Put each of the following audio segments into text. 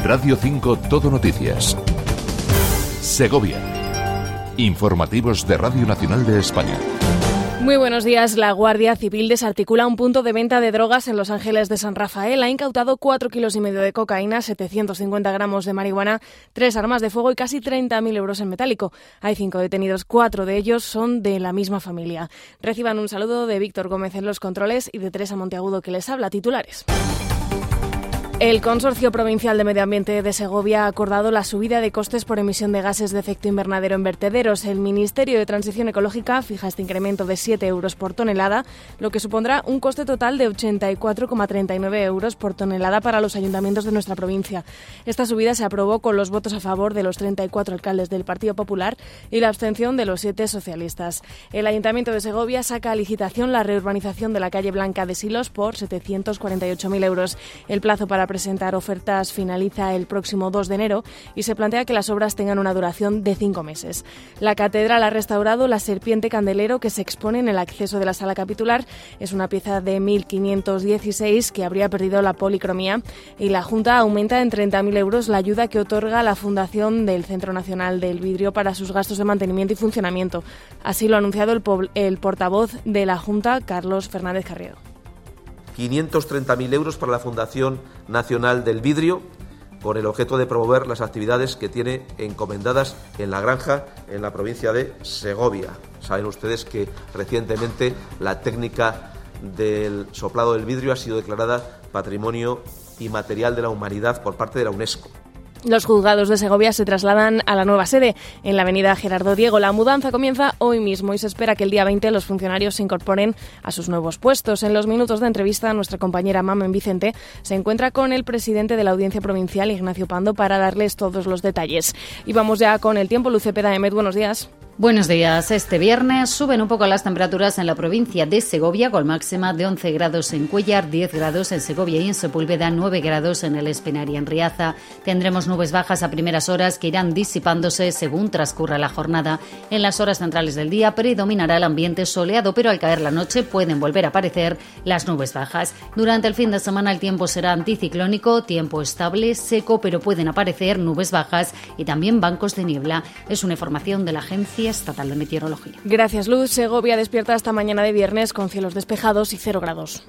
Radio 5 Todo Noticias. Segovia. Informativos de Radio Nacional de España. Muy buenos días. La Guardia Civil desarticula un punto de venta de drogas en Los Ángeles de San Rafael. Ha incautado 4,5 kilos de cocaína, 750 gramos de marihuana, 3 armas de fuego y casi 30.000 euros en metálico. Hay 5 detenidos, 4 de ellos son de la misma familia. Reciban un saludo de Víctor Gómez en los controles y de Teresa Monteagudo, que les habla. Titulares. El Consorcio Provincial de Medio Ambiente de Segovia ha acordado la subida de costes por emisión de gases de efecto invernadero en vertederos. El Ministerio de Transición Ecológica fija este incremento de 7 euros por tonelada, lo que supondrá un coste total de 84,39 euros por tonelada para los ayuntamientos de nuestra provincia. Esta subida se aprobó con los votos a favor de los 34 alcaldes del Partido Popular y la abstención de los 7 socialistas. El Ayuntamiento de Segovia saca a licitación la reurbanización de la calle Blanca de Silos por 748.000 euros. El plazo para presentar ofertas finaliza el próximo 2 de enero y se plantea que las obras tengan una duración de 5 meses. La catedral ha restaurado la serpiente candelero que se expone en el acceso de la sala capitular. Es una pieza de 1516 que habría perdido la policromía y la Junta aumenta en 30.000 euros la ayuda que otorga la Fundación del Centro Nacional del Vidrio para sus gastos de mantenimiento y funcionamiento. Así lo ha anunciado el portavoz de la Junta, Carlos Fernández Carriedo. 530.000 euros para la Fundación Nacional del Vidrio, con el objeto de promover las actividades que tiene encomendadas en La Granja, en la provincia de Segovia. Saben ustedes que recientemente la técnica del soplado del vidrio ha sido declarada Patrimonio Inmaterial de la Humanidad por parte de la UNESCO. Los juzgados de Segovia se trasladan a la nueva sede, en la avenida Gerardo Diego. La mudanza comienza hoy mismo y se espera que el día 20 los funcionarios se incorporen a sus nuevos puestos. En los minutos de entrevista, nuestra compañera Mamen Vicente se encuentra con el presidente de la Audiencia Provincial, Ignacio Pando, para darles todos los detalles. Y vamos ya con el tiempo. Luce Peda Emet, buenos días. Buenos días. Este viernes suben un poco las temperaturas en la provincia de Segovia, con máxima de 11 grados en Cuéllar, 10 grados en Segovia y en Sepúlveda, 9 grados en el Espinar y en Riaza. Tendremos nubes bajas a primeras horas que irán disipándose según transcurra la jornada. En las horas centrales del día predominará el ambiente soleado, pero al caer la noche pueden volver a aparecer las nubes bajas. Durante el fin de semana el tiempo será anticiclónico, tiempo estable, seco, pero pueden aparecer nubes bajas y también bancos de niebla. Es una información de la Agencia Estatal de Meteorología. Gracias, Luz. Segovia despierta esta mañana de viernes con cielos despejados y 0 grados.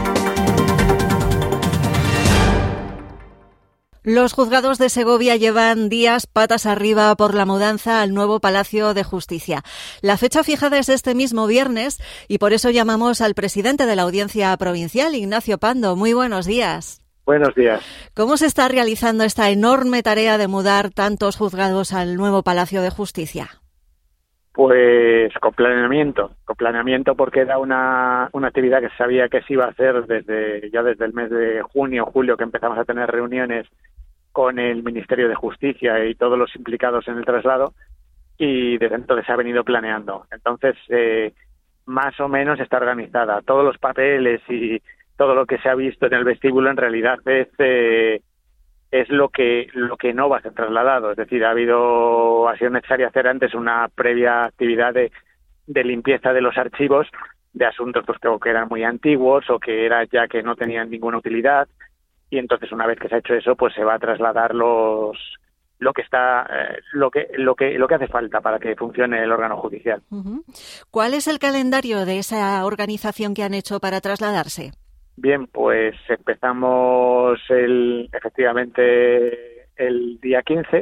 Los juzgados de Segovia llevan días patas arriba por la mudanza al nuevo Palacio de Justicia. La fecha fijada es este mismo viernes y por eso llamamos al presidente de la Audiencia Provincial, Ignacio Pando. Muy buenos días. Buenos días. ¿Cómo se está realizando esta enorme tarea de mudar tantos juzgados al nuevo Palacio de Justicia? Pues con planeamiento porque era una actividad que se sabía que se iba a hacer desde el mes de junio, julio, que empezamos a tener reuniones con el Ministerio de Justicia y todos los implicados en el traslado, y desde entonces se ha venido planeando. Entonces, más o menos está organizada. Todos los papeles y todo lo que se ha visto en el vestíbulo en realidad es lo que no va a ser trasladado. Es decir, ha sido necesario hacer antes una previa actividad de limpieza de los archivos de asuntos pues que eran muy antiguos o que no tenían ninguna utilidad, y entonces una vez que se ha hecho eso pues se va a trasladar lo que hace falta para que funcione el órgano judicial. Uh-huh. ¿Cuál es el calendario de esa organización que han hecho para trasladarse? Bien, pues empezamos efectivamente el día 15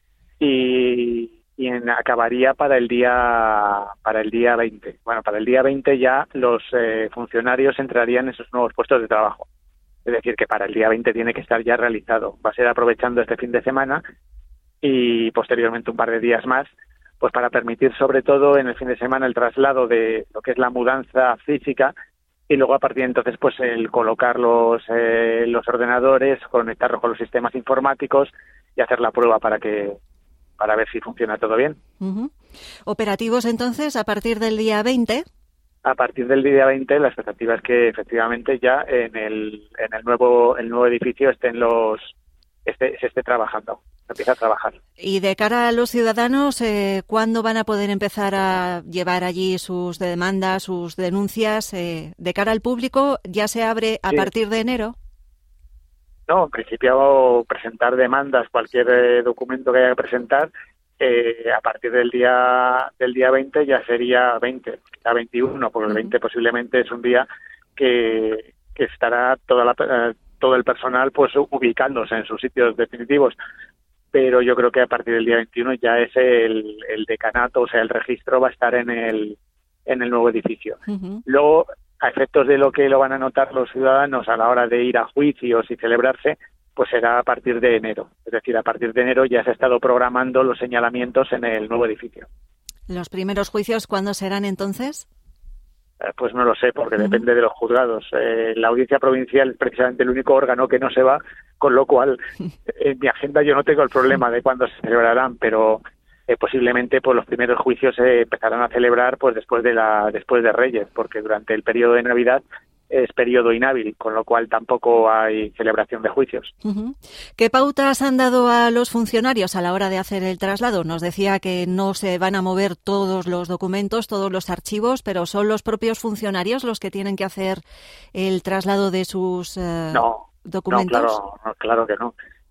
y acabaría para el día 20. Bueno, para el día 20 ya los funcionarios entrarían en sus nuevos puestos de trabajo. Es decir, que para el día 20 tiene que estar ya realizado. Va a ser aprovechando este fin de semana y posteriormente un par de días más, pues para permitir sobre todo en el fin de semana el traslado de lo que es la mudanza física, y luego a partir de entonces pues el colocar los ordenadores, conectarlos con los sistemas informáticos y hacer la prueba para ver si funciona todo bien. Uh-huh. ¿Operativos entonces a partir del día 20? A partir del día 20 la expectativa es que efectivamente ya en el nuevo edificio se esté trabajando, empieza a trabajar. Y de cara a los ciudadanos, ¿cuándo van a poder empezar a llevar allí sus demandas, sus denuncias? De cara al público, ¿ya se abre a partir de enero? No, en principio presentar demandas, cualquier documento que haya que presentar, a partir del día 20 ya sería 20, quizá 21, porque el 20 posiblemente es un día que estará todo el personal pues ubicándose en sus sitios definitivos. Pero yo creo que a partir del día 21 ya es el decanato, o sea, el registro va a estar en el nuevo edificio. Luego, a efectos de lo que lo van a notar los ciudadanos a la hora de ir a juicios y celebrarse, pues será a partir de enero. Es decir, a partir de enero ya se ha estado programando los señalamientos en el nuevo edificio. ¿Los primeros juicios cuándo serán entonces? Pues no lo sé, porque depende de los juzgados. La audiencia provincial es precisamente el único órgano que no se va, con lo cual en mi agenda yo no tengo el problema de cuándo se celebrarán, pero posiblemente pues los primeros juicios se empezarán a celebrar pues después de Reyes, porque durante el periodo de Navidad es periodo inhábil, con lo cual tampoco hay celebración de juicios. ¿Qué pautas han dado a los funcionarios a la hora de hacer el traslado? Nos decía que no se van a mover todos los documentos, todos los archivos, pero ¿son los propios funcionarios los que tienen que hacer el traslado de sus documentos? No, claro que no.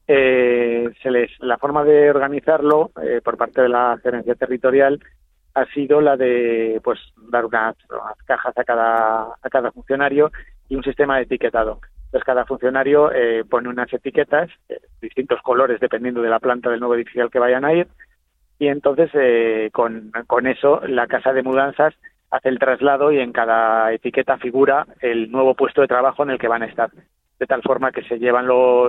La forma de organizarlo por parte de la gerencia territorial ha sido la de pues dar unas cajas a cada funcionario y un sistema de etiquetado. Entonces cada funcionario pone unas etiquetas, distintos colores dependiendo de la planta del nuevo edificio al que vayan a ir, y entonces con eso la casa de mudanzas hace el traslado y en cada etiqueta figura el nuevo puesto de trabajo en el que van a estar, de tal forma que se llevan los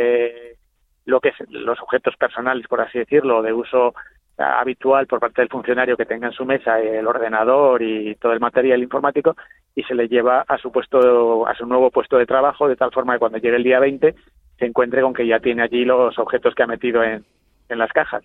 objetos personales, por así decirlo, de uso habitual por parte del funcionario que tenga en su mesa el ordenador y todo el material informático, y se le lleva a su nuevo puesto de trabajo, de tal forma que cuando llegue el día 20 se encuentre con que ya tiene allí los objetos que ha metido en las cajas.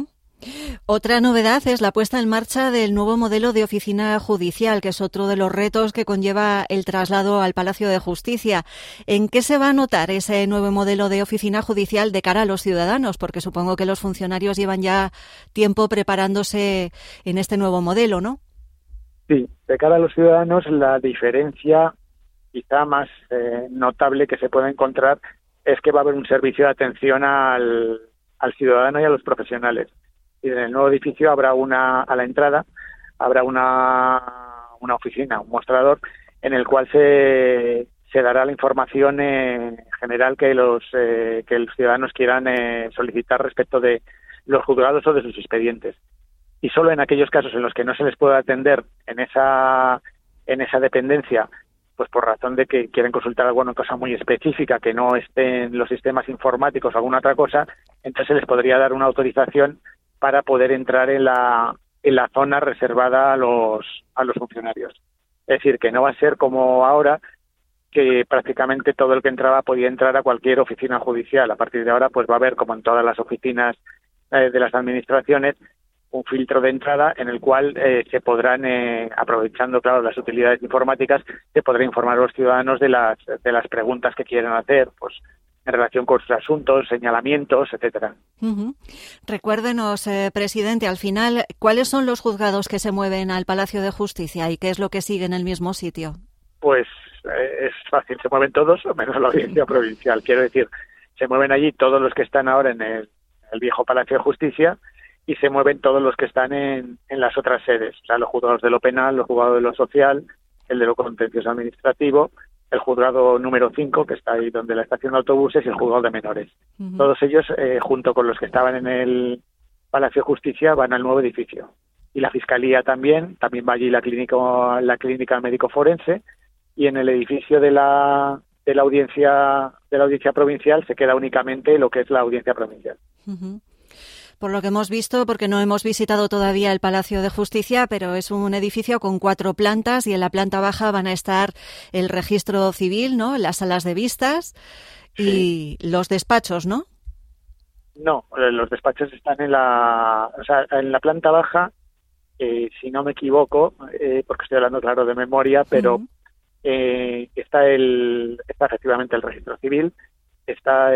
Otra novedad es la puesta en marcha del nuevo modelo de oficina judicial, que es otro de los retos que conlleva el traslado al Palacio de Justicia. ¿En qué se va a notar ese nuevo modelo de oficina judicial de cara a los ciudadanos? Porque supongo que los funcionarios llevan ya tiempo preparándose en este nuevo modelo, ¿no? Sí, de cara a los ciudadanos la diferencia quizá más notable que se puede encontrar es que va a haber un servicio de atención al ciudadano y a los profesionales. Y en el nuevo edificio habrá a la entrada habrá una oficina, un mostrador en el cual se dará la información general que los ciudadanos quieran solicitar respecto de los juzgados o de sus expedientes. Y solo en aquellos casos en los que no se les pueda atender en esa dependencia, pues por razón de que quieren consultar alguna cosa muy específica que no esté en los sistemas informáticos o alguna otra cosa, entonces se les podría dar una autorización para poder entrar en la zona reservada a los funcionarios. Es decir, que no va a ser como ahora, que prácticamente todo el que entraba podía entrar a cualquier oficina judicial. A partir de ahora pues va a haber, como en todas las oficinas de las administraciones, un filtro de entrada en el cual se podrán, aprovechando claro las utilidades informáticas, se podrá informar a los ciudadanos de las preguntas que quieran hacer, pues en relación con sus asuntos, señalamientos, etcétera. Recuérdenos, presidente, al final, ¿cuáles son los juzgados que se mueven al Palacio de Justicia y qué es lo que sigue en el mismo sitio? Pues es fácil, se mueven todos, menos la audiencia provincial. Quiero decir, se mueven allí todos los que están ahora en el viejo Palacio de Justicia y se mueven todos los que están en las otras sedes, o sea, los juzgados de lo penal, los juzgados de lo social, el de lo contencioso administrativo, el juzgado número 5, que está ahí donde la estación de autobuses, y el juzgado de menores. Todos ellos, junto con los que estaban en el Palacio de Justicia, van al nuevo edificio. Y la Fiscalía también va allí la clínica médico forense, y en el edificio de la audiencia provincial se queda únicamente lo que es la audiencia provincial. Por lo que hemos visto, porque no hemos visitado todavía el Palacio de Justicia, pero es un edificio con 4 plantas y en la planta baja van a estar el registro civil, ¿no? Las salas de vistas y los despachos, ¿no? No, los despachos están en la planta baja, si no me equivoco, porque estoy hablando claro de memoria, pero está efectivamente el registro civil, está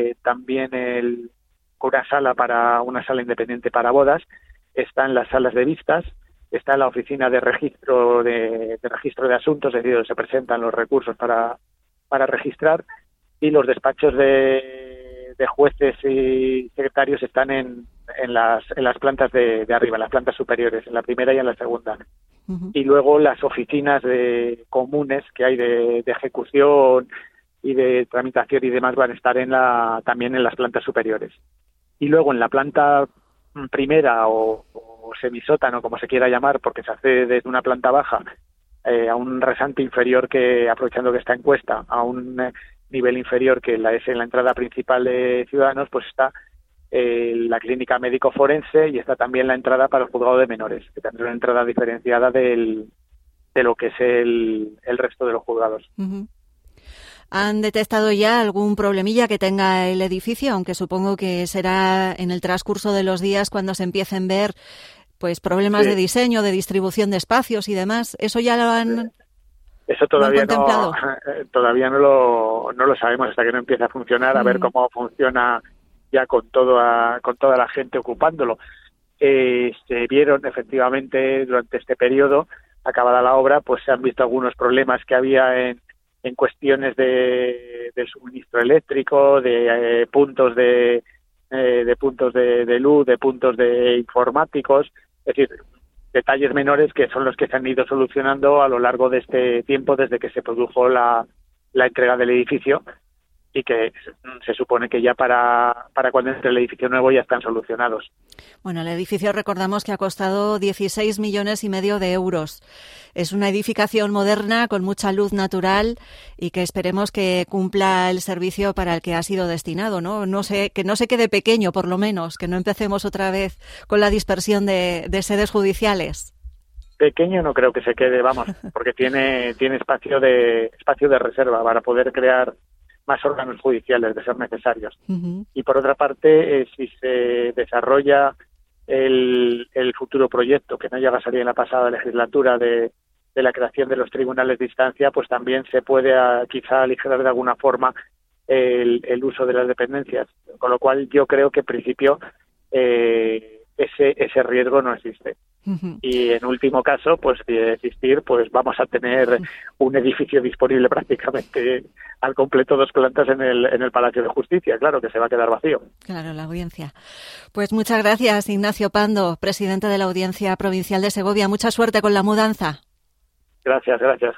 también una sala independiente para bodas, están las salas de vistas, está la oficina de registro de asuntos, es decir, donde se presentan los recursos para registrar, y los despachos de jueces y secretarios están en las plantas de arriba, en las plantas superiores, en la primera y en la segunda. Uh-huh. Y luego las oficinas comunes que hay de ejecución y de tramitación y demás van a estar también en las plantas superiores. Y luego en la planta primera o semisótano, como se quiera llamar, porque se hace desde una planta baja a un rasante inferior, que aprovechando que está en cuesta, a un nivel inferior que es en la entrada principal de Ciudadanos, pues está la clínica médico-forense y está también la entrada para el juzgado de menores, que tendrá una entrada diferenciada de lo que es el resto de los juzgados. Uh-huh. ¿Han detectado ya algún problemilla que tenga el edificio? Aunque supongo que será en el transcurso de los días cuando se empiecen a ver pues problemas de diseño, de distribución de espacios y demás. ¿Eso ya lo han Eso todavía contemplado? Todavía no lo sabemos hasta que no empiece a funcionar, a ver cómo funciona ya con toda la gente ocupándolo. Se vieron efectivamente durante este periodo, acabada la obra, pues se han visto algunos problemas que había en cuestiones de suministro eléctrico, de puntos de luz, de puntos de informáticos, es decir, detalles menores que son los que se han ido solucionando a lo largo de este tiempo desde que se produjo la entrega del edificio, y que se supone que ya para cuando entre el edificio nuevo ya están solucionados. Bueno, el edificio recordamos que ha costado 16,5 millones de euros. Es una edificación moderna con mucha luz natural y que esperemos que cumpla el servicio para el que ha sido destinado, ¿no? Que no se quede pequeño, por lo menos, que no empecemos otra vez con la dispersión de sedes judiciales. Pequeño no creo que se quede, vamos, porque tiene espacio de reserva para poder crear más órganos judiciales de ser necesarios. Uh-huh. Y por otra parte, si se desarrolla el futuro proyecto, que no llega a salir en la pasada legislatura, de la creación de los tribunales de instancia, pues también se puede quizá aligerar de alguna forma el uso de las dependencias. Con lo cual yo creo que en principio ese riesgo no existe. Uh-huh. Y en último caso, pues de existir, pues vamos a tener un edificio disponible prácticamente al completo, 2 plantas en el Palacio de Justicia, claro, que se va a quedar vacío. Claro, la audiencia. Pues muchas gracias, Ignacio Pando, presidente de la Audiencia Provincial de Segovia. Mucha suerte con la mudanza. Gracias.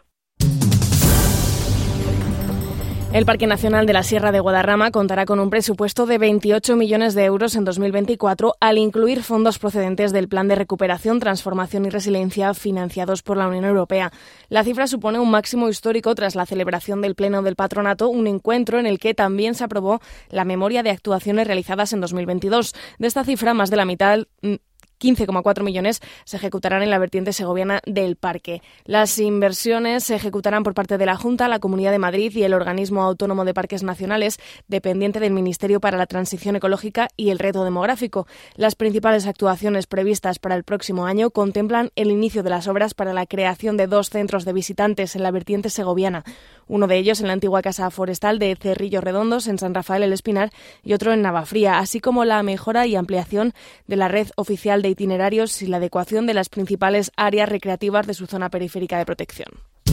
El Parque Nacional de la Sierra de Guadarrama contará con un presupuesto de 28 millones de euros en 2024 al incluir fondos procedentes del Plan de Recuperación, Transformación y Resiliencia financiados por la Unión Europea. La cifra supone un máximo histórico tras la celebración del Pleno del Patronato, un encuentro en el que también se aprobó la memoria de actuaciones realizadas en 2022. De esta cifra, más de la mitad, 15,4 millones, se ejecutarán en la vertiente segoviana del parque. Las inversiones se ejecutarán por parte de la Junta, la Comunidad de Madrid y el Organismo Autónomo de Parques Nacionales, dependiente del Ministerio para la Transición Ecológica y el Reto Demográfico. Las principales actuaciones previstas para el próximo año contemplan el inicio de las obras para la creación de 2 centros de visitantes en la vertiente segoviana. Uno de ellos en la antigua Casa Forestal de Cerrillos Redondos, en San Rafael el Espinar, y otro en Navafría, así como la mejora y ampliación de la red oficial de itinerarios y la adecuación de las principales áreas recreativas de su zona periférica de protección.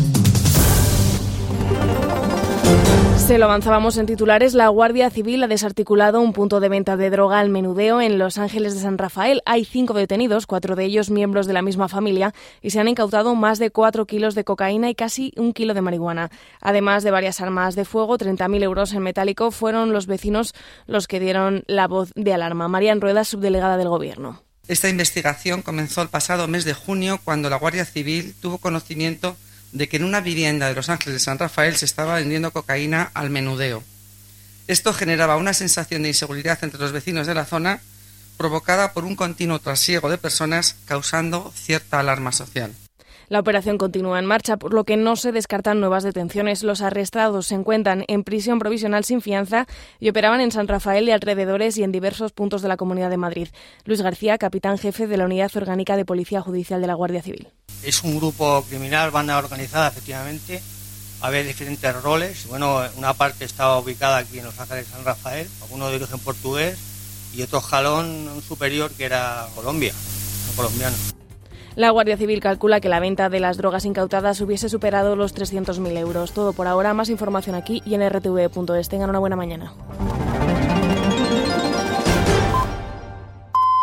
Se lo avanzábamos en titulares. La Guardia Civil ha desarticulado un punto de venta de droga al menudeo en Los Ángeles de San Rafael. Hay 5 detenidos, 4 de ellos miembros de la misma familia, y se han incautado más de 4 kilos de cocaína y casi 1 kilo de marihuana. Además de varias armas de fuego, 30.000 euros en metálico. Fueron los vecinos los que dieron la voz de alarma. María Rueda, subdelegada del Gobierno. Esta investigación comenzó el pasado mes de junio, cuando la Guardia Civil tuvo conocimiento de que en una vivienda de Los Ángeles de San Rafael se estaba vendiendo cocaína al menudeo. Esto generaba una sensación de inseguridad entre los vecinos de la zona, provocada por un continuo trasiego de personas, causando cierta alarma social. La operación continúa en marcha, por lo que no se descartan nuevas detenciones. Los arrestados se encuentran en prisión provisional sin fianza y operaban en San Rafael y alrededores y en diversos puntos de la Comunidad de Madrid. Luis García, capitán jefe de la Unidad Orgánica de Policía Judicial de la Guardia Civil. Es un grupo criminal, banda organizada, efectivamente. Había diferentes roles. Bueno, una parte estaba ubicada aquí en Los Ángeles de San Rafael, uno de origen portugués y otro jalón superior que era Colombia, un colombiano. La Guardia Civil calcula que la venta de las drogas incautadas hubiese superado los 300.000 euros. Todo por ahora, más información aquí y en rtv.es. Tengan una buena mañana.